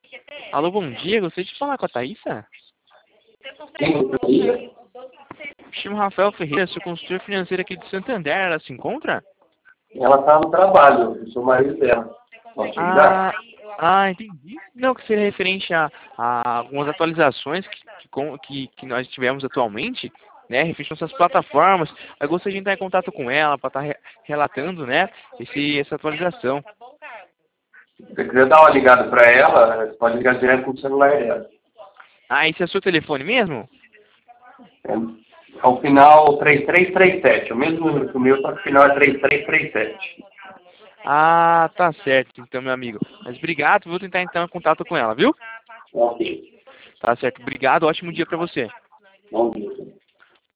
Alô, bom dia. Gostaria de falar com a Thaísa? Quem gostaria? Me chamo Rafael Ferreira, sou consultor financeiro aqui de Santander. Ela se encontra? Ela está no trabalho, eu sou o marido dela. Posso te ajudar? Entendi. Não, que seria referente a algumas atualizações que nós tivemos atualmente, né, referente às nossas plataformas. Eu gostaria de entrar em contato com ela para estar relatando, né, essa atualização. Se você quiser dar uma ligada para ela, você pode ligar direto no celular dela. Esse é o seu telefone mesmo? Ao final 3337, o mesmo número que o meu, só que o final é 3337. Tá certo, então, meu amigo. Mas obrigado, vou tentar entrar em contato com ela, viu? Ok. Tá certo, obrigado, ótimo dia para você. Bom dia.